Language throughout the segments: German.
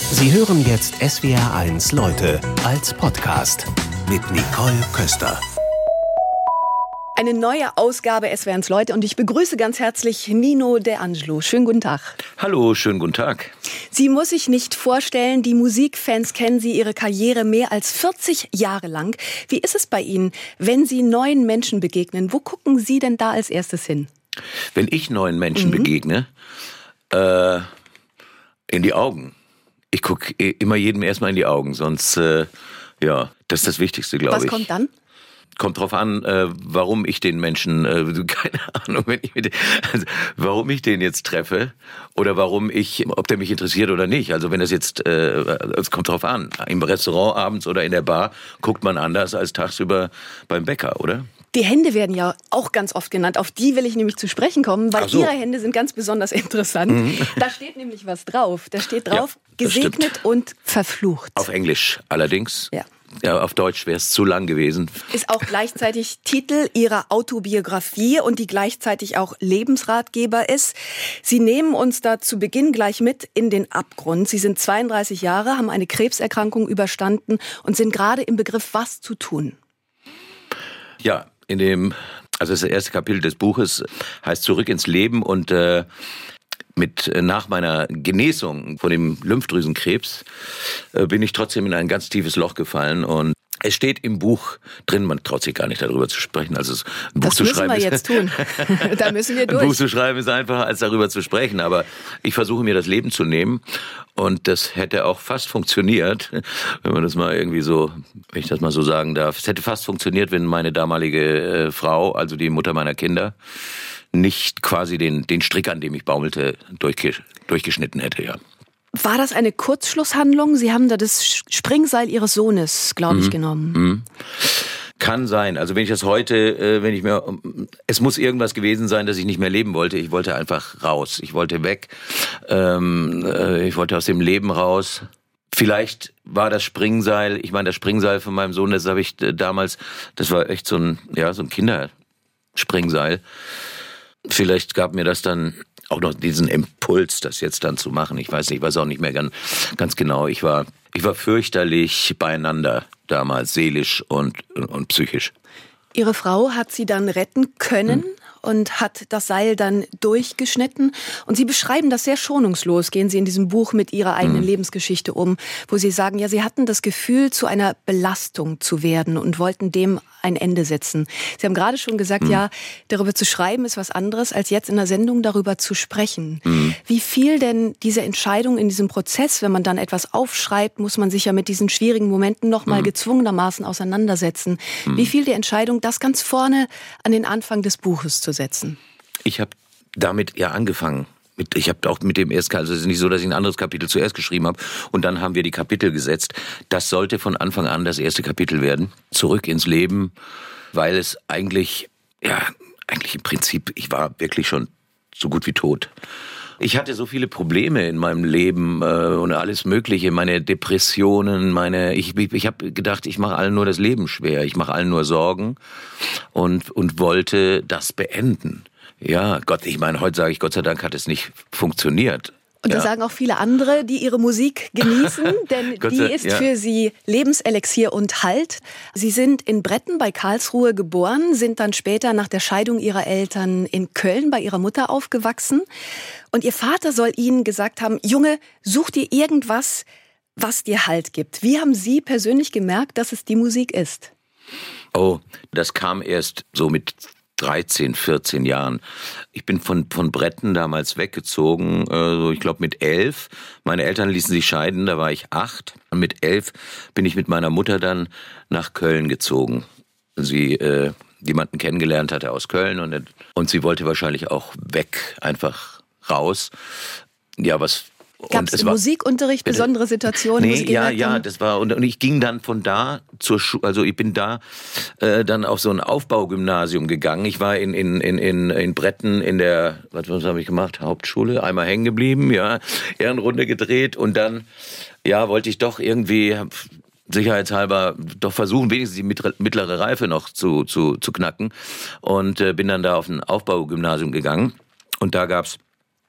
Sie hören jetzt SWR1 Leute als Podcast mit Nicole Köster. Eine neue Ausgabe SWR1 Leute und ich begrüße ganz herzlich Nino De Angelo. Schönen guten Tag. Hallo, schönen guten Tag. Sie muss sich nicht vorstellen, die Musikfans kennen Sie Ihre Karriere mehr als 40 Jahre lang. Wie ist es bei Ihnen, wenn Sie neuen Menschen begegnen? Wo gucken Sie denn da als erstes hin? Wenn ich neuen Menschen begegne, in die Augen. Ich gucke immer jedem erstmal in die Augen, sonst, das ist das Wichtigste, glaube ich. Was kommt dann? Kommt drauf an, warum ich den Menschen, keine Ahnung, warum ich den jetzt treffe oder ob der mich interessiert oder nicht. Also wenn das jetzt, es kommt drauf an. Im Restaurant abends oder in der Bar guckt man anders als tagsüber beim Bäcker, oder? Die Hände werden ja auch ganz oft genannt. Auf die will ich nämlich zu sprechen kommen, weil so. Ihre Hände sind ganz besonders interessant. Da steht nämlich was drauf. Da steht drauf, gesegnet und verflucht. Auf Englisch allerdings. Ja. Ja, auf Deutsch wäre es zu lang gewesen. Ist auch gleichzeitig Titel Ihrer Autobiografie und die gleichzeitig auch Lebensratgeber ist. Sie nehmen uns da zu Beginn gleich mit in den Abgrund. Sie sind 32 Jahre, haben eine Krebserkrankung überstanden und sind gerade im Begriff, was zu tun. Ja, das erste Kapitel des Buches heißt Zurück ins Leben und nach meiner Genesung von dem Lymphdrüsenkrebs bin ich trotzdem in ein ganz tiefes Loch gefallen und es steht im Buch drin, man traut sich gar nicht darüber zu sprechen. Also ein Buch das müssen wir jetzt tun. Da müssen wir durch. Ein Buch zu schreiben ist einfacher, als darüber zu sprechen. Aber ich versuche mir das Leben zu nehmen. Und das hätte auch fast funktioniert, wenn man das mal irgendwie so, wenn ich das mal so sagen darf. Es hätte fast funktioniert, wenn meine damalige Frau, also die Mutter meiner Kinder, nicht quasi den Strick, an dem ich baumelte, durchgeschnitten hätte, ja. War das eine Kurzschlusshandlung? Sie haben da das Springseil Ihres Sohnes, glaube ich, genommen. Kann sein. Also wenn ich das heute, es muss irgendwas gewesen sein, dass ich nicht mehr leben wollte. Ich wollte einfach raus. Ich wollte weg. Ich wollte aus dem Leben raus. Vielleicht war das Springseil, das Springseil von meinem Sohn, das habe ich damals, das war echt so ein Kinderspringseil. Vielleicht gab mir das dann auch noch diesen Impuls, das jetzt dann zu machen. Ich weiß auch nicht mehr ganz genau. Ich war fürchterlich beieinander damals, seelisch und psychisch. Ihre Frau hat Sie dann retten können und hat das Seil dann durchgeschnitten. Und Sie beschreiben das sehr schonungslos, gehen Sie in diesem Buch mit Ihrer eigenen Lebensgeschichte um, wo Sie sagen, ja, Sie hatten das Gefühl, zu einer Belastung zu werden und wollten dem ein Ende setzen. Sie haben gerade schon gesagt, ja, darüber zu schreiben ist was anderes, als jetzt in der Sendung darüber zu sprechen. Wie viel denn diese Entscheidung in diesem Prozess, wenn man dann etwas aufschreibt, muss man sich ja mit diesen schwierigen Momenten nochmal gezwungenermaßen auseinandersetzen. Wie viel die Entscheidung, das ganz vorne an den Anfang des Buches zu setzen? Ich habe damit ja angefangen. Ich habe auch mit dem ersten, also es ist nicht so, dass ich ein anderes Kapitel zuerst geschrieben habe und dann haben wir die Kapitel gesetzt. Das sollte von Anfang an das erste Kapitel werden. Zurück ins Leben, weil es eigentlich im Prinzip, ich war wirklich schon so gut wie tot. Ich hatte so viele Probleme in meinem Leben und alles Mögliche, meine Depressionen, ich habe gedacht, ich mache allen nur das Leben schwer, ich mache allen nur Sorgen und wollte das beenden. Ja, heute sage ich, Gott sei Dank hat es nicht funktioniert. Und das sagen auch viele andere, die Ihre Musik genießen, denn die ist für Sie Lebenselixier und Halt. Sie sind in Bretten bei Karlsruhe geboren, sind dann später nach der Scheidung Ihrer Eltern in Köln bei Ihrer Mutter aufgewachsen. Und Ihr Vater soll Ihnen gesagt haben, Junge, such dir irgendwas, was dir Halt gibt. Wie haben Sie persönlich gemerkt, dass es die Musik ist? Oh, das kam erst so mit 13, 14 Jahren. Ich bin von Bretten damals weggezogen, ich glaube mit 11. Meine Eltern ließen sich scheiden, da war ich 8. Und mit 11 bin ich mit meiner Mutter dann nach Köln gezogen. Sie jemanden kennengelernt hatte aus Köln und sie wollte wahrscheinlich auch weg, einfach raus. Ja, was... Gab es im Musikunterricht besondere Situationen? Nee, das war, und ich ging dann von da zur Schule, also ich bin da dann auf so ein Aufbaugymnasium gegangen. Ich war in Bretten in der, was habe ich gemacht, Hauptschule, einmal hängen geblieben, Ehrenrunde gedreht und dann, wollte ich doch irgendwie sicherheitshalber doch versuchen, wenigstens die mittlere Reife noch zu knacken und bin dann da auf ein Aufbaugymnasium gegangen und da gab's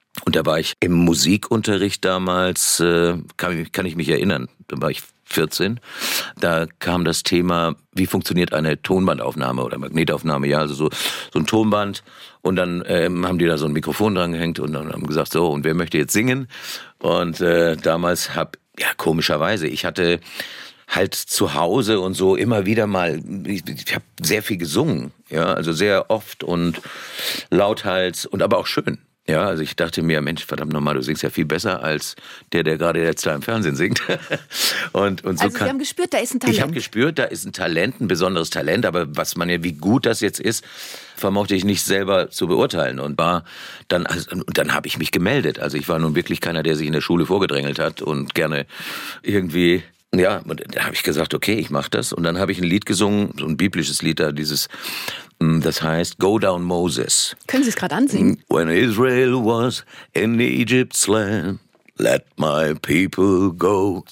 Und da war ich im Musikunterricht damals, kann ich mich erinnern, da war ich 14. Da kam das Thema, wie funktioniert eine Tonbandaufnahme oder Magnetaufnahme, ja, also so ein Tonband. Und dann haben die da so ein Mikrofon dran gehängt und dann haben gesagt, so, und wer möchte jetzt singen? Und damals komischerweise, ich hatte halt zu Hause und so immer wieder mal, ich habe sehr viel gesungen, ja, also sehr oft und lauthals und aber auch schön. Ja, also ich dachte mir, Mensch, verdammt nochmal, du singst ja viel besser als der gerade jetzt da im Fernsehen singt. und so also Sie haben gespürt, da ist ein Talent. Ich habe gespürt, da ist ein Talent, ein besonderes Talent, aber wie gut das jetzt ist, vermochte ich nicht selber zu beurteilen. Und dann habe ich mich gemeldet. Also ich war nun wirklich keiner, der sich in der Schule vorgedrängelt hat und gerne irgendwie... Ja, und da habe ich gesagt, okay, ich mache das. Und dann habe ich ein Lied gesungen, so ein biblisches Lied da, das heißt Go Down Moses. Können Sie es gerade ansingen? When Israel was in Egypt's land, let my people go.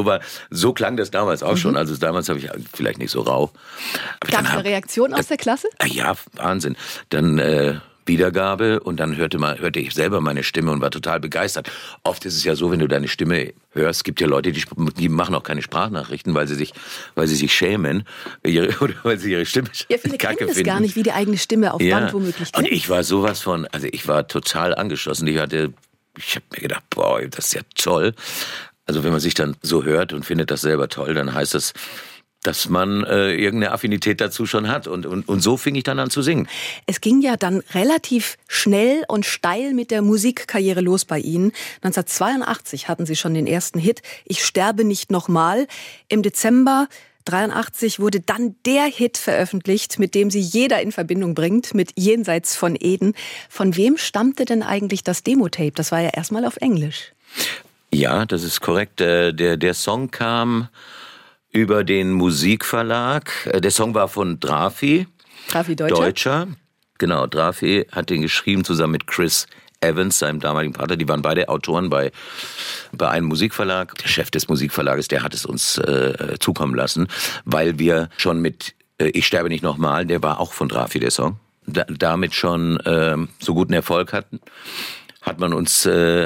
So klang das damals auch schon. Also damals habe ich vielleicht nicht so rau. Gab es eine Reaktion aus der Klasse? Ja, Wahnsinn. Dann Wiedergabe und dann hörte ich selber meine Stimme und war total begeistert. Oft ist es ja so, wenn du deine Stimme hörst, es gibt ja Leute, die machen auch keine Sprachnachrichten, weil sie sich schämen oder weil sie ihre Stimme ja, viele kacke kennen das finden. gar nicht, wie die eigene Stimme auf Band womöglich klingt. Und ich war ich war total angeschossen. Ich habe mir gedacht, boah, das ist ja toll. Also wenn man sich dann so hört und findet das selber toll, dann heißt das, dass man irgendeine Affinität dazu schon hat. Und so fing ich dann an zu singen. Es ging ja dann relativ schnell und steil mit der Musikkarriere los bei Ihnen. 1982 hatten Sie schon den ersten Hit, Ich sterbe nicht nochmal. Im Dezember 1983 wurde dann der Hit veröffentlicht, mit dem Sie jeder in Verbindung bringt, mit Jenseits von Eden. Von wem stammte denn eigentlich das Demo-Tape? Das war ja erstmal auf Englisch. Ja, das ist korrekt. Der Song kam über den Musikverlag. Der Song war von Drafi. Drafi Deutscher. Genau, Drafi hat den geschrieben zusammen mit Chris Evans, seinem damaligen Partner. Die waren beide Autoren bei einem Musikverlag. Der Chef des Musikverlages, der hat es uns zukommen lassen, weil wir schon mit Ich sterbe nicht nochmal, der war auch von Drafi, der Song, damit schon so guten Erfolg hatten, hat man uns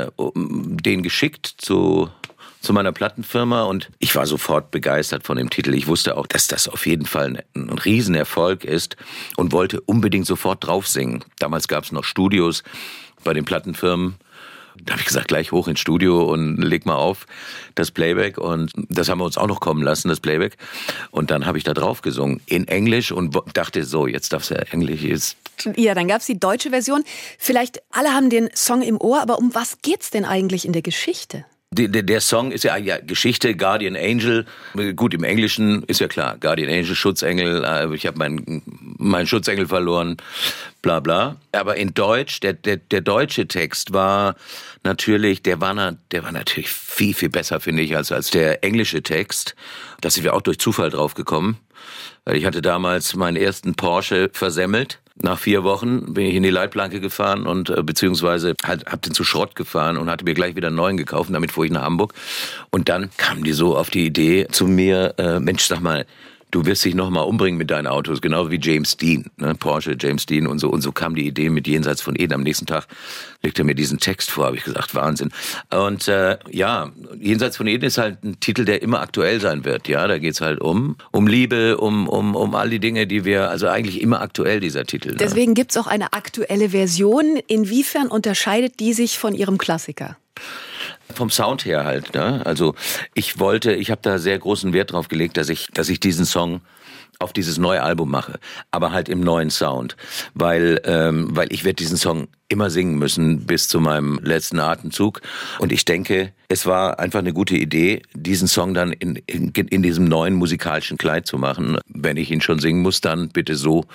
den geschickt zu meiner Plattenfirma und ich war sofort begeistert von dem Titel. Ich wusste auch, dass das auf jeden Fall ein Riesenerfolg ist und wollte unbedingt sofort drauf singen. Damals gab es noch Studios bei den Plattenfirmen. Da habe ich gesagt, gleich hoch ins Studio und leg mal auf das Playback. Und das haben wir uns auch noch kommen lassen, das Playback. Und dann habe ich da drauf gesungen in Englisch und dachte so, jetzt darf's ja Englisch ist. Ja, dann gab's die deutsche Version. Vielleicht alle haben den Song im Ohr, aber um was geht's denn eigentlich in der Geschichte? Der Song ist ja Geschichte, Guardian Angel. Gut, im Englischen ist ja klar, Guardian Angel, Schutzengel. Ich habe meinen Schutzengel verloren, bla bla. Aber in Deutsch, der deutsche Text war natürlich, der war natürlich viel, viel besser, finde ich, als der englische Text. Da sind wir auch durch Zufall drauf gekommen. Weil ich hatte damals meinen ersten Porsche versemmelt. Nach 4 Wochen bin ich in die Leitplanke gefahren und beziehungsweise hab den zu Schrott gefahren und hatte mir gleich wieder einen neuen gekauft. Damit fuhr ich nach Hamburg. Und dann kamen die so auf die Idee zu mir, Mensch, sag mal, du wirst dich nochmal umbringen mit deinen Autos, genau wie James Dean, ne? Porsche, James Dean und so. Und so kam die Idee mit Jenseits von Eden. Am nächsten Tag legte er mir diesen Text vor, habe ich gesagt, Wahnsinn. Und Jenseits von Eden ist halt ein Titel, der immer aktuell sein wird. Ja, da geht's halt um Liebe, um all die Dinge, die wir, also eigentlich immer aktuell, dieser Titel. Ne? Deswegen gibt's auch eine aktuelle Version. Inwiefern unterscheidet die sich von Ihrem Klassiker? Vom Sound her halt, ne? Also ich habe da sehr großen Wert drauf gelegt, dass ich diesen Song auf dieses neue Album mache, aber halt im neuen Sound, weil ich werde diesen Song immer singen müssen bis zu meinem letzten Atemzug und ich denke, es war einfach eine gute Idee, diesen Song dann in diesem neuen musikalischen Kleid zu machen. Wenn ich ihn schon singen muss, dann bitte so,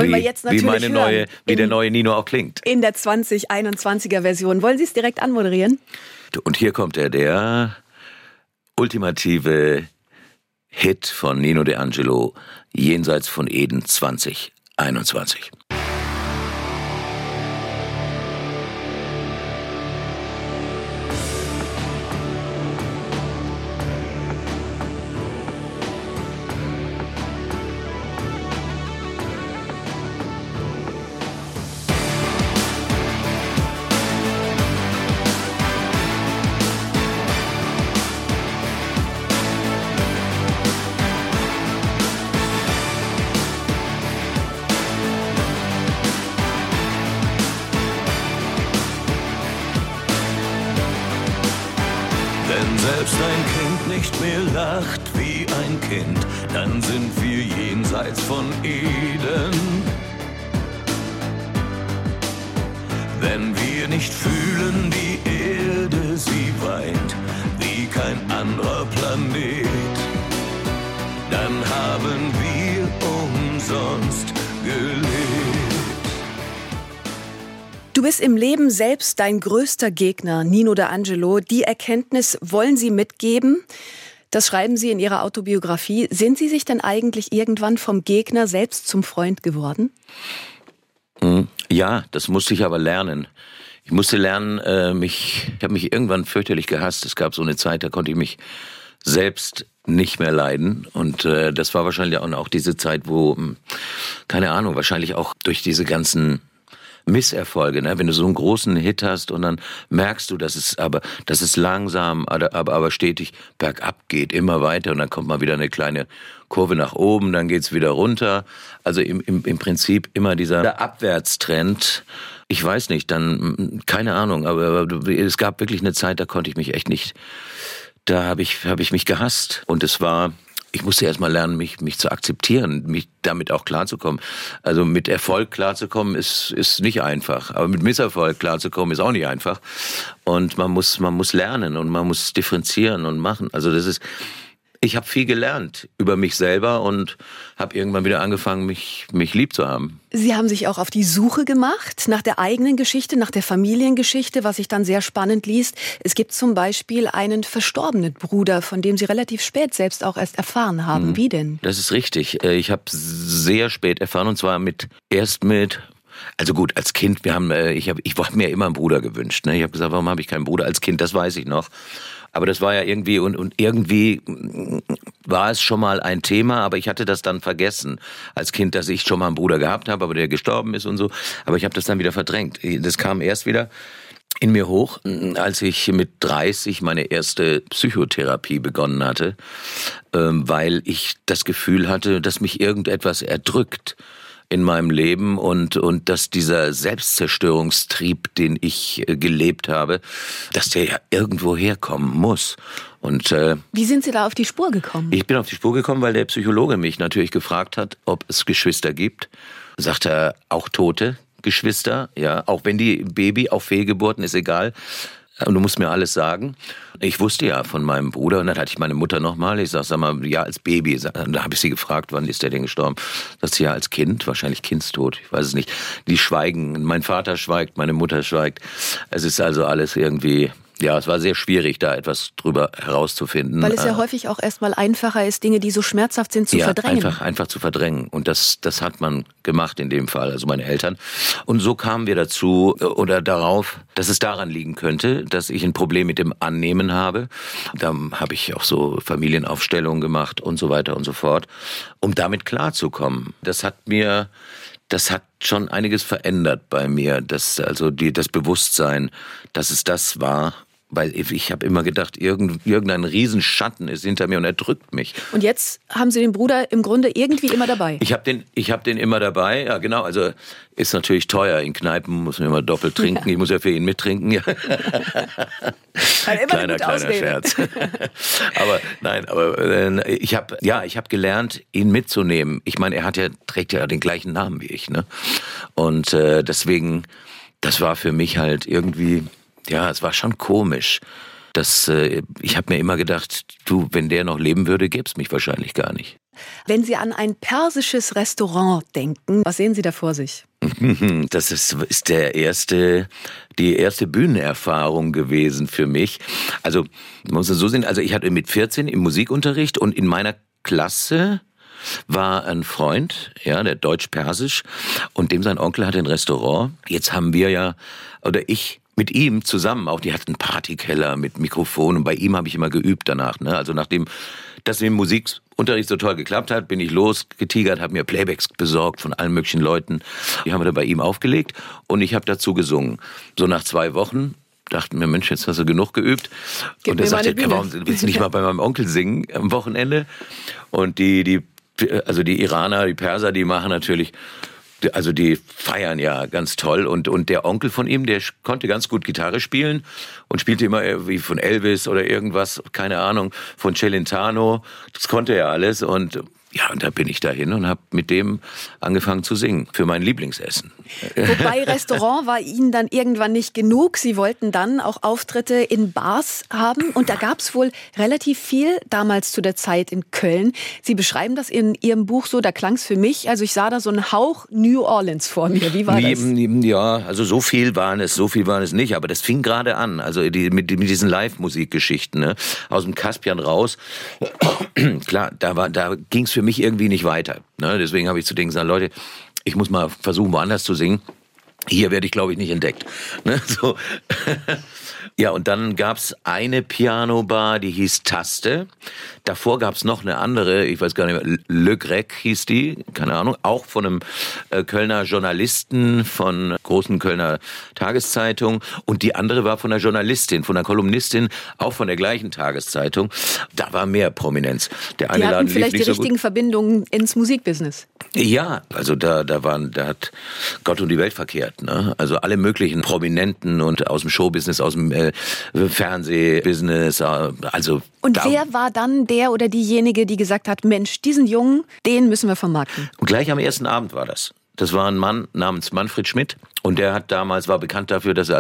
wie der neue Nino auch klingt. In der 2021er Version. Wollen Sie es direkt anmoderieren? Und hier kommt der ultimative Hit von Nino D'Angelo, Jenseits von Eden 2021. Wenn selbst ein Kind nicht mehr lacht wie ein Kind, dann sind wir jenseits von Eden. Wenn wir nicht fühlen, die Erde, sie weint wie kein anderer Planet, dann haben wir umsonst gelebt. Du bist im Leben selbst dein größter Gegner, Nino D'Angelo. Die Erkenntnis wollen Sie mitgeben. Das schreiben Sie in Ihrer Autobiografie. Sind Sie sich denn eigentlich irgendwann vom Gegner selbst zum Freund geworden? Ja, das musste ich aber lernen. Ich musste lernen, ich habe mich irgendwann fürchterlich gehasst. Es gab so eine Zeit, da konnte ich mich selbst nicht mehr leiden. Und das war wahrscheinlich auch diese Zeit, wo, keine Ahnung, wahrscheinlich auch durch diese ganzen Misserfolge, ne? Wenn du so einen großen Hit hast und dann merkst du, dass es langsam, aber stetig bergab geht, immer weiter und dann kommt mal wieder eine kleine Kurve nach oben, dann geht's wieder runter. Also im Prinzip immer dieser Abwärtstrend. Ich weiß nicht, dann, keine Ahnung, aber es gab wirklich eine Zeit, da konnte ich mich echt nicht, da habe ich mich gehasst und ich musste erst mal lernen, mich zu akzeptieren, mich damit auch klarzukommen. Also mit Erfolg klarzukommen ist nicht einfach, aber mit Misserfolg klarzukommen ist auch nicht einfach. Und man muss lernen und man muss differenzieren und machen. Also ich habe viel gelernt über mich selber und habe irgendwann wieder angefangen, mich lieb zu haben. Sie haben sich auch auf die Suche gemacht nach der eigenen Geschichte, nach der Familiengeschichte, was sich dann sehr spannend liest. Es gibt zum Beispiel einen verstorbenen Bruder, von dem Sie relativ spät selbst auch erst erfahren haben. Wie denn? Das ist richtig. Ich habe sehr spät erfahren und zwar also gut, als Kind, ich habe mir immer einen Bruder gewünscht. Ne? Ich habe gesagt, warum habe ich keinen Bruder als Kind? Das weiß ich noch. Aber das war ja irgendwie, und irgendwie war es schon mal ein Thema, aber ich hatte das dann vergessen als Kind, dass ich schon mal einen Bruder gehabt habe, aber der gestorben ist und so. Aber ich habe das dann wieder verdrängt. Das kam erst wieder in mir hoch, als ich mit 30 meine erste Psychotherapie begonnen hatte, weil ich das Gefühl hatte, dass mich irgendetwas erdrückt in meinem Leben und dass dieser Selbstzerstörungstrieb, den ich gelebt habe, dass der ja irgendwo herkommen muss. Und wie sind Sie da auf die Spur gekommen? Ich bin auf die Spur gekommen, weil der Psychologe mich natürlich gefragt hat, ob es Geschwister gibt. Sagt er, auch tote Geschwister, ja, auch wenn die Baby auf Fehlgeburten, ist egal. Und du musst mir alles sagen. Ich wusste ja von meinem Bruder und dann hatte ich meine Mutter nochmal. Ich sag mal, ja, als Baby. Da habe ich sie gefragt, wann ist der denn gestorben? Sagt sie, ja, als Kind, wahrscheinlich Kindstod, ich weiß es nicht. Die schweigen, mein Vater schweigt, meine Mutter schweigt. Es ist also alles irgendwie, ja, es war sehr schwierig, da etwas drüber herauszufinden. Weil es ja häufig auch erstmal einfacher ist, Dinge, die so schmerzhaft sind, zu verdrängen. Einfach zu verdrängen. Und das hat man gemacht in dem Fall, also meine Eltern. Und so kamen wir dazu oder darauf, dass es daran liegen könnte, dass ich ein Problem mit dem Annehmen habe. Da habe ich auch so Familienaufstellungen gemacht und so weiter und so fort, um damit klarzukommen. Das hat schon einiges verändert bei mir, das Bewusstsein, dass es das war. Weil ich habe immer gedacht, irgendein Riesenschatten ist hinter mir und er drückt mich. Und jetzt haben Sie den Bruder im Grunde irgendwie immer dabei? Ich hab den immer dabei, ja genau. Also ist natürlich teuer. In Kneipen muss man immer doppelt trinken. Ja. Ich muss ja für ihn mittrinken. Ja. Kleiner Scherz. aber ich habe gelernt, ihn mitzunehmen. Ich meine, trägt ja den gleichen Namen wie ich, ne? Und deswegen, das war für mich halt irgendwie. Ja, es war schon komisch. Ich habe mir immer gedacht, wenn der noch leben würde, gäbe es mich wahrscheinlich gar nicht. Wenn Sie an ein persisches Restaurant denken, was sehen Sie da vor sich? Das ist die erste Bühnenerfahrung gewesen für mich. Also, man muss es so sehen, ich hatte mit 14 im Musikunterricht und in meiner Klasse war ein Freund, ja, der deutsch-persisch, und dem sein Onkel hatte ein Restaurant. Jetzt haben ich mit ihm zusammen auch, die hatten einen Partykeller mit Mikrofon und bei ihm habe ich immer geübt danach. Ne? Also nachdem das im Musikunterricht so toll geklappt hat, bin ich losgetigert, habe mir Playbacks besorgt von allen möglichen Leuten. Die haben wir dann bei ihm aufgelegt und ich habe dazu gesungen. So nach 2 Wochen dachten wir, Mensch, jetzt hast du genug geübt. Und er sagte, warum willst du nicht mal bei meinem Onkel singen am Wochenende? Und die Iraner, die Perser, die machen natürlich Also die feiern ja ganz toll und der Onkel von ihm, der konnte ganz gut Gitarre spielen und spielte immer wie von Elvis oder irgendwas, keine Ahnung, von Celentano. Das konnte er alles und da bin ich dahin und habe mit dem angefangen zu singen für mein Lieblingsessen. Wobei Restaurant war Ihnen dann irgendwann nicht genug. Sie wollten dann auch Auftritte in Bars haben und da gab es wohl relativ viel damals zu der Zeit in Köln. Sie beschreiben das in Ihrem Buch so, da klang es für mich, also ich sah da so einen Hauch New Orleans vor mir. Wie war das? Ja, also so viel waren es nicht, aber das fing gerade an, also mit diesen Live-Musikgeschichten, ne? Aus dem Caspian raus. Klar, da ging es für mich irgendwie nicht weiter. Ne? Deswegen habe ich zu denen gesagt, Leute, ich muss mal versuchen, woanders zu singen. Hier werde ich, glaube ich, nicht entdeckt. Ne? So. Ja, und dann gab's eine Pianobar, die hieß Taste. Davor gab's noch eine andere, ich weiß gar nicht mehr, Le Grec hieß die, keine Ahnung, auch von einem Kölner Journalisten von großen Kölner Tageszeitung. Und die andere war von einer Journalistin, von einer Kolumnistin, auch von der gleichen Tageszeitung. Da war mehr Prominenz. Der eine die hatten Laden vielleicht lief nicht die richtigen Verbindungen ins Musikbusiness. Ja, also da hat Gott und die Welt verkehrt. Ne? Also alle möglichen Prominenten und aus dem Showbusiness, aus dem Fernsehbusiness. Also und wer war dann der oder diejenige, die gesagt hat, Mensch, diesen Jungen, den müssen wir vermarkten? Und gleich am ersten Abend war das. Das war ein Mann namens Manfred Schmidt und der war bekannt dafür, der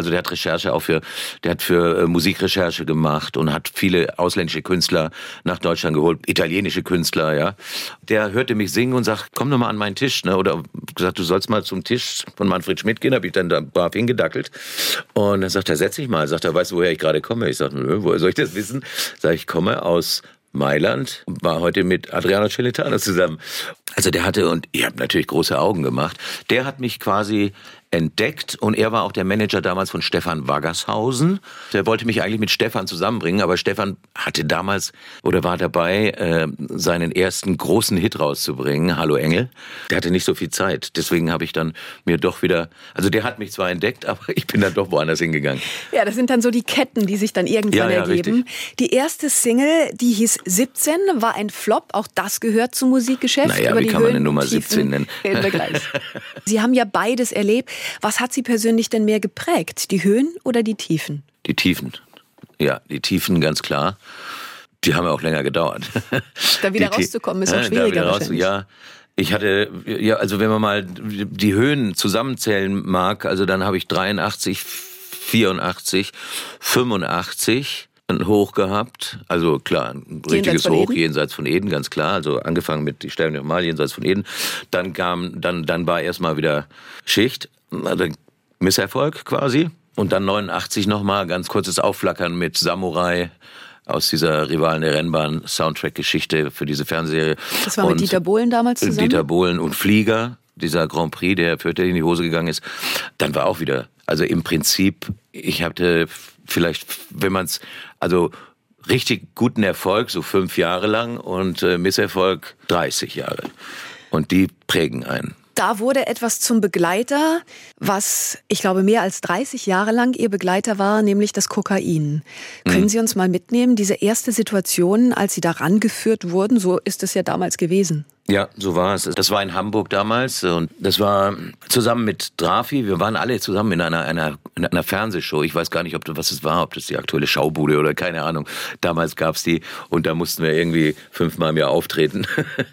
hat für Musikrecherche gemacht und hat viele ausländische Künstler nach Deutschland geholt, italienische Künstler, ja. Der hörte mich singen und sagt, komm doch mal an meinen Tisch, ne? Oder gesagt, du sollst mal zum Tisch von Manfred Schmidt gehen, habe ich dann da brav hingedackelt. Und dann sagt er, setz dich mal, sagt er, weißt du, woher ich gerade komme? Ich sage, woher soll ich das wissen? Sag ich, komme aus Mailand, war heute mit Adriano Celentano zusammen. Also der hatte, und ich habe natürlich große Augen gemacht, der hat mich quasi entdeckt und er war auch der Manager damals von Stefan Waggershausen. Der wollte mich eigentlich mit Stefan zusammenbringen, aber Stefan hatte damals oder war dabei, seinen ersten großen Hit rauszubringen, Hallo Engel. Der hatte nicht so viel Zeit, deswegen habe ich dann mir doch wieder, also der hat mich zwar entdeckt, aber ich bin dann doch woanders hingegangen. Ja, das sind dann so die Ketten, die sich dann irgendwann ergeben. Richtig. Die erste Single, die hieß 17, war ein Flop, auch das gehört zum Musikgeschäft. Naja, wie kann man eine Nummer 17 nennen? Sie haben ja beides erlebt. Was hat Sie persönlich denn mehr geprägt? Die Höhen oder die Tiefen? Die Tiefen. Ja, die Tiefen, ganz klar. Die haben ja auch länger gedauert. Da wieder rauszukommen ist auch schwieriger wahrscheinlich. Ja, ich hatte, also wenn man mal die Höhen zusammenzählen mag, also dann habe ich 83, 84, 85 ein Hoch gehabt, also klar, ein richtiges Hoch, jenseits von Eden, ganz klar, also angefangen mit Ich sterbe nochmal, jenseits von Eden, dann war erstmal wieder Schicht, also Misserfolg quasi, und dann 89 nochmal, ganz kurzes Aufflackern mit Samurai, aus dieser Rivalen der Rennbahn Soundtrack-Geschichte für diese Fernsehserie. Das war mit Dieter Bohlen damals zusammen? Dieter Bohlen und Flieger, dieser Grand Prix, der für in die Hose gegangen ist, dann war auch wieder, also im Prinzip, ich hatte vielleicht, wenn man es, also richtig guten Erfolg, so 5 Jahre lang und Misserfolg 30 Jahre. Und die prägen einen. Da wurde etwas zum Begleiter, was, ich glaube, mehr als 30 Jahre lang Ihr Begleiter war, nämlich das Kokain. Können Sie uns mal mitnehmen, diese erste Situation, als Sie da rangeführt wurden, so ist es ja damals gewesen? Ja, so war es. Das war in Hamburg damals und das war zusammen mit Drafi. Wir waren alle zusammen in einer Fernsehshow. Ich weiß gar nicht, was es war, ob das die aktuelle Schaubude oder keine Ahnung. Damals gab's die und da mussten wir irgendwie 5-mal im Jahr auftreten.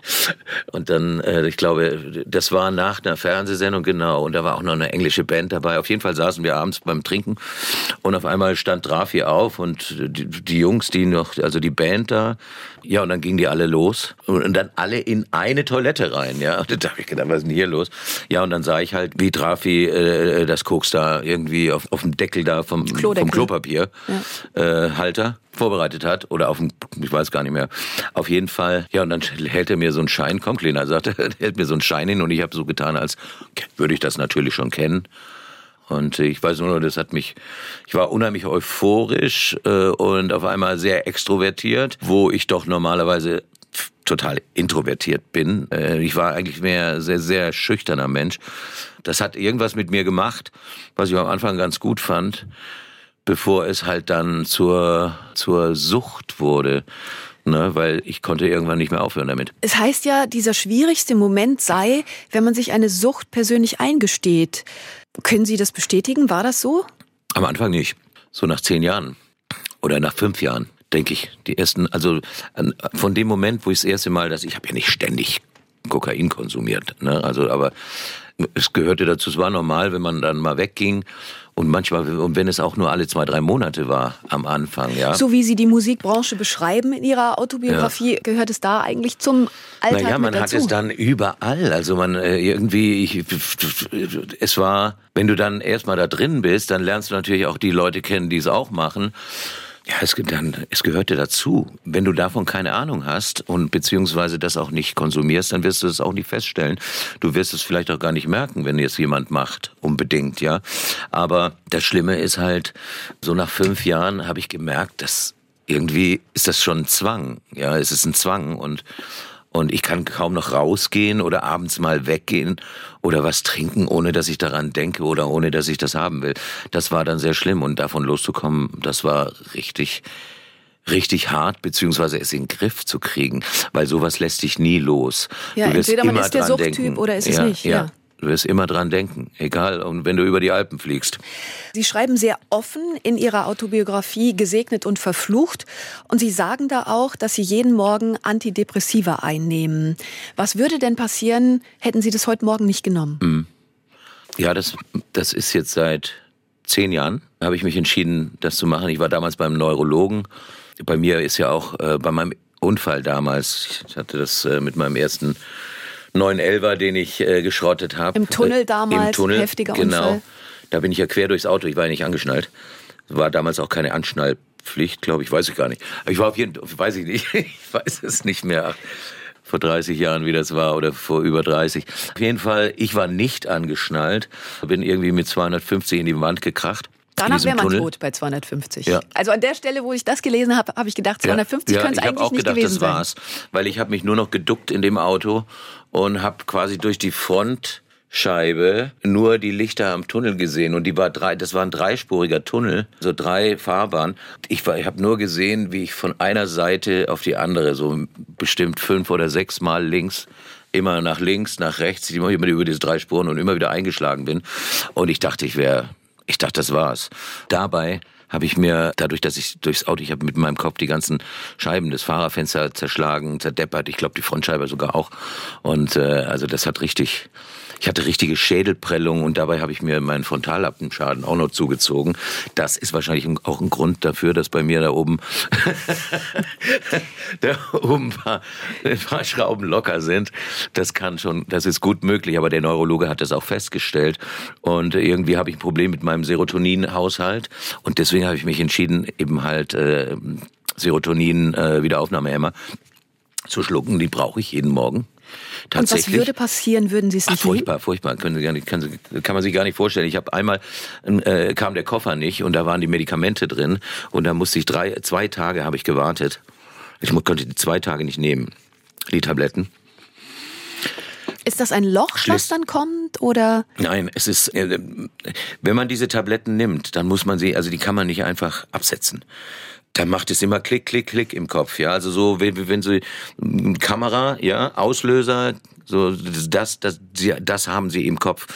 Und dann, ich glaube, das war nach einer Fernsehsendung, genau. Und da war auch noch eine englische Band dabei. Auf jeden Fall saßen wir abends beim Trinken und auf einmal stand Drafi auf und die Jungs, also die Band da, ja, und dann gingen die alle los und dann alle in eine Toilette rein, ja. Und da habe ich gedacht, was ist denn hier los? Ja, und dann sah ich halt, wie Drafi das Koks da irgendwie auf dem Deckel da vom Klopapier Halter vorbereitet hat oder ich weiß gar nicht mehr. Auf jeden Fall, ja, und dann hält er mir so einen Schein, komm, Kleiner, sagt er, hält mir so einen Schein hin und ich habe so getan, als würde ich das natürlich schon kennen. Und ich weiß nur, ich war unheimlich euphorisch und auf einmal sehr extrovertiert, wo ich doch normalerweise total introvertiert bin. Ich war eigentlich mehr sehr, sehr schüchterner Mensch. Das hat irgendwas mit mir gemacht, was ich am Anfang ganz gut fand, bevor es halt dann zur Sucht wurde. Ne, weil ich konnte irgendwann nicht mehr aufhören damit. Es heißt ja, dieser schwierigste Moment sei, wenn man sich eine Sucht persönlich eingesteht. Können Sie das bestätigen? War das so? Am Anfang nicht. So nach 10 Jahren oder nach 5 Jahren, denke ich. Die ersten, also von dem Moment, wo ich das erste Mal, ich habe ja nicht ständig Kokain konsumiert, ne? Also, aber es gehörte dazu, es war normal, wenn man dann mal wegging und manchmal, und wenn es auch nur alle 2-3 Monate war am Anfang, ja. So wie Sie die Musikbranche beschreiben in Ihrer Autobiografie, gehört es da eigentlich zum Alltag naja, man mit dazu? hat es dann überall, also man es war, wenn du dann erstmal da drin bist, dann lernst du natürlich auch die Leute kennen, die es auch machen. Ja, es gehörte dazu. Wenn du davon keine Ahnung hast und beziehungsweise das auch nicht konsumierst, dann wirst du es auch nicht feststellen. Du wirst es vielleicht auch gar nicht merken, wenn es jemand macht, unbedingt, ja. Aber das Schlimme ist halt, so nach 5 Jahren habe ich gemerkt, dass irgendwie ist das schon ein Zwang. Ja, es ist ein Zwang und ich kann kaum noch rausgehen oder abends mal weggehen oder was trinken, ohne dass ich daran denke oder ohne dass ich das haben will. Das war dann sehr schlimm und davon loszukommen, das war richtig, richtig hart, beziehungsweise es in den Griff zu kriegen, weil sowas lässt dich nie los. Ja, entweder man ist der Suchttyp oder ist es nicht. Ja. Du wirst immer dran denken, egal, und wenn du über die Alpen fliegst. Sie schreiben sehr offen in Ihrer Autobiografie Gesegnet und verflucht. Und Sie sagen da auch, dass Sie jeden Morgen Antidepressiva einnehmen. Was würde denn passieren, hätten Sie das heute Morgen nicht genommen? Ja, das ist jetzt seit 10 Jahren, habe ich mich entschieden, das zu machen. Ich war damals beim Neurologen. Bei mir ist ja auch bei meinem Unfall damals, ich hatte das mit meinem ersten 911er, den ich geschrottet habe. Im Tunnel damals, heftiger Unfall. Genau, da bin ich ja quer durchs Auto, ich war ja nicht angeschnallt. War damals auch keine Anschnallpflicht, glaube ich, weiß ich gar nicht. Aber ich war auf jeden Fall, weiß ich nicht, ich weiß es nicht mehr, vor 30 Jahren, wie das war, oder vor über 30. Auf jeden Fall, ich war nicht angeschnallt, bin irgendwie mit 250 in die Wand gekracht. Danach wäre man tot bei 250. Ja. Also an der Stelle, wo ich das gelesen habe, habe ich gedacht, 250 könnte es eigentlich nicht gewesen sein. Das war's, weil ich habe mich nur noch geduckt in dem Auto und habe quasi durch die Frontscheibe nur die Lichter am Tunnel gesehen und das war ein 3-spuriger Tunnel, so 3 Fahrbahnen. Ich habe nur gesehen, wie ich von einer Seite auf die andere, so bestimmt 5 oder 6 Mal immer nach links, nach rechts, immer über diese 3 Spuren und immer wieder eingeschlagen bin. Und ich dachte, das war's. Dabei habe ich mir, dadurch, dass ich durchs Auto, ich habe mit meinem Kopf die ganzen Scheiben des Fahrerfensters zerschlagen, zerdeppert, ich glaube die Frontscheibe sogar auch. Und also das hat richtig, ich hatte richtige Schädelprellungen und dabei habe ich mir meinen Frontallappenschäden auch noch zugezogen. Das ist wahrscheinlich auch ein Grund dafür, dass bei mir da oben ein paar Schrauben locker sind. Das ist gut möglich, aber der Neurologe hat das auch festgestellt. Und irgendwie habe ich ein Problem mit meinem Serotoninhaushalt und deswegen habe ich mich entschieden, eben halt Serotonin Wiederaufnahmehemmer zu schlucken. Die brauche ich jeden Morgen. Und was würde passieren, würden Sie es nicht nehmen? Furchtbar. Kann man sich gar nicht vorstellen. Ich habe einmal, kam der Koffer nicht und da waren die Medikamente drin und da musste ich 2 Tage habe ich gewartet. Ich konnte die 2 Tage nicht nehmen, die Tabletten. Ist das ein Loch, das dann kommt, oder? Nein, es ist, wenn man diese Tabletten nimmt, dann muss man sie, also die kann man nicht einfach absetzen. Dann macht es immer Klick, Klick, Klick im Kopf, ja. Also so, wenn sie Kamera, ja, Auslöser, so das haben sie im Kopf.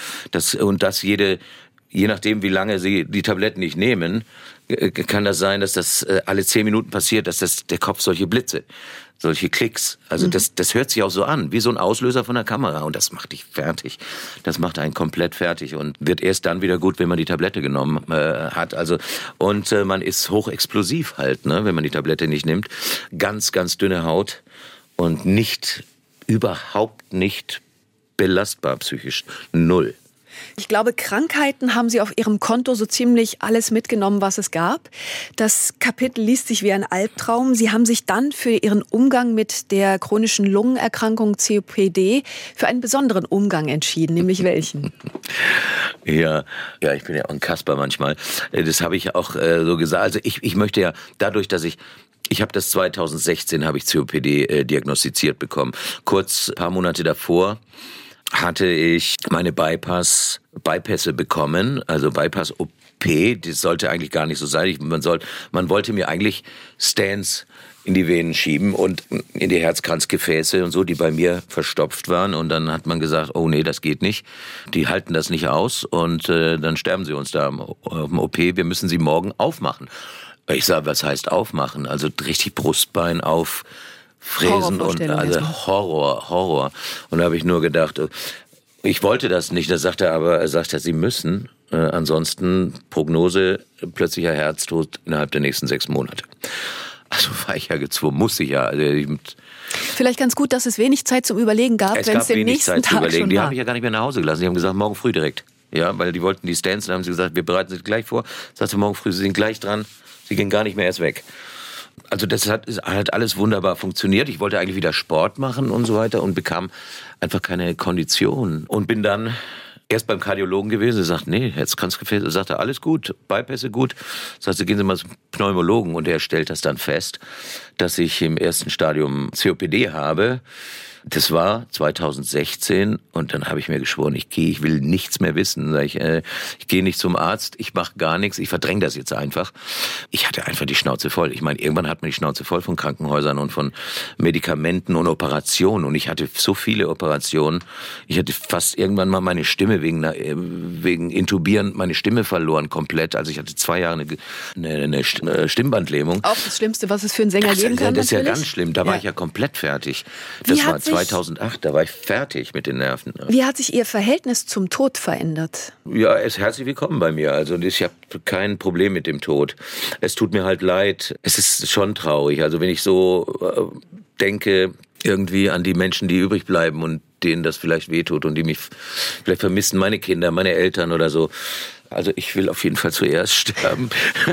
Je nachdem, wie lange sie die Tabletten nicht nehmen, kann das sein, dass das alle 10 Minuten passiert, dass der Kopf solche Blitze, solche Klicks, also das hört sich auch so an, wie so ein Auslöser von der Kamera und das macht dich fertig. Das macht einen komplett fertig und wird erst dann wieder gut, wenn man die Tablette genommen hat. Also und man ist hochexplosiv halt, ne, wenn man die Tablette nicht nimmt. Ganz, ganz dünne Haut und überhaupt nicht belastbar psychisch. 0. Ich glaube, Krankheiten haben Sie auf Ihrem Konto so ziemlich alles mitgenommen, was es gab. Das Kapitel liest sich wie ein Albtraum. Sie haben sich dann für Ihren Umgang mit der chronischen Lungenerkrankung COPD für einen besonderen Umgang entschieden, nämlich welchen? Ja, ich bin ja auch ein Kasper manchmal. Das habe ich auch so gesagt. Also ich möchte ja, dadurch, dass ich habe das 2016, habe ich COPD diagnostiziert bekommen. Kurz, ein paar Monate davor hatte ich meine Bypässe bekommen, also Bypass-OP, das sollte eigentlich gar nicht so sein. Man wollte mir eigentlich Stents in die Venen schieben und in die Herzkranzgefäße und so, die bei mir verstopft waren. Und dann hat man gesagt, oh nee, das geht nicht. Die halten das nicht aus und dann sterben sie uns da auf dem OP. Wir müssen sie morgen aufmachen. Ich sage, was heißt aufmachen? Also richtig Brustbein auffräsen und also Horror. Und da habe ich nur gedacht, ich wollte das nicht. Da sagt er, Sie müssen. Ansonsten Prognose, plötzlicher Herztod innerhalb der nächsten 6 Monate. Also war ich ja gezwungen, muss ich ja. Vielleicht ganz gut, dass es wenig Zeit zum Überlegen gab, wenn es den nächsten Tag schon war. Die haben mich ja gar nicht mehr nach Hause gelassen. Die haben gesagt, morgen früh direkt. Ja, weil die wollten die Stents, dann haben sie gesagt, wir bereiten sie gleich vor. Sagte morgen früh, sie sind gleich dran. Sie gehen gar nicht mehr erst weg. Also das hat alles wunderbar funktioniert. Ich wollte eigentlich wieder Sport machen und so weiter und bekam einfach keine Kondition. Und bin dann erst beim Kardiologen gewesen. Er sagt, nee, Herzkranzgefäße. Er sagte, alles gut, Bypässe gut. Sagte, gehen Sie mal zum Pneumologen. Und er stellt das dann fest, dass ich im ersten Stadium COPD habe. Das war 2016 und dann habe ich mir geschworen, ich will nichts mehr wissen. Ich gehe nicht zum Arzt, ich mache gar nichts, ich verdränge das jetzt einfach. Ich hatte einfach die Schnauze voll. Ich meine, irgendwann hat man die Schnauze voll von Krankenhäusern und von Medikamenten und Operationen. Und ich hatte so viele Operationen. Ich hatte fast irgendwann mal meine Stimme wegen Intubieren meine Stimme verloren komplett. Also ich hatte 2 Jahre eine Stimmbandlähmung. Auch das Schlimmste, was es für einen Sänger geben kann. Das ist ja ganz schlimm. Da war ich ja komplett fertig. Das war 2008, da war ich fertig mit den Nerven. Wie hat sich Ihr Verhältnis zum Tod verändert? Ja, es ist herzlich willkommen bei mir. Also ich habe kein Problem mit dem Tod. Es tut mir halt leid. Es ist schon traurig. Also wenn ich so denke, irgendwie an die Menschen, die übrig bleiben und denen das vielleicht wehtut und die mich vielleicht vermissen, meine Kinder, meine Eltern oder so. Also ich will auf jeden Fall zuerst sterben.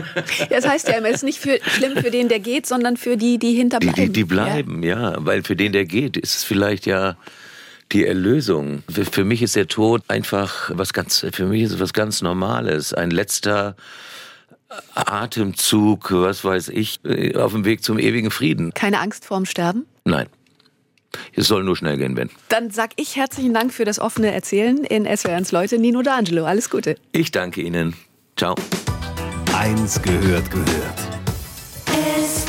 Das heißt ja immer, es ist nicht schlimm für den, der geht, sondern für die hinterbleiben. Die bleiben, ja. Weil für den, der geht, ist es vielleicht ja die Erlösung. Für mich ist der Tod einfach was ganz Normales. Ein letzter Atemzug, was weiß ich, auf dem Weg zum ewigen Frieden. Keine Angst vorm Sterben? Nein. Es soll nur schnell gehen, Ben. Dann sag ich herzlichen Dank für das offene Erzählen in SWR1 Leute. Nino D'Angelo, alles Gute. Ich danke Ihnen. Ciao. 1 gehört.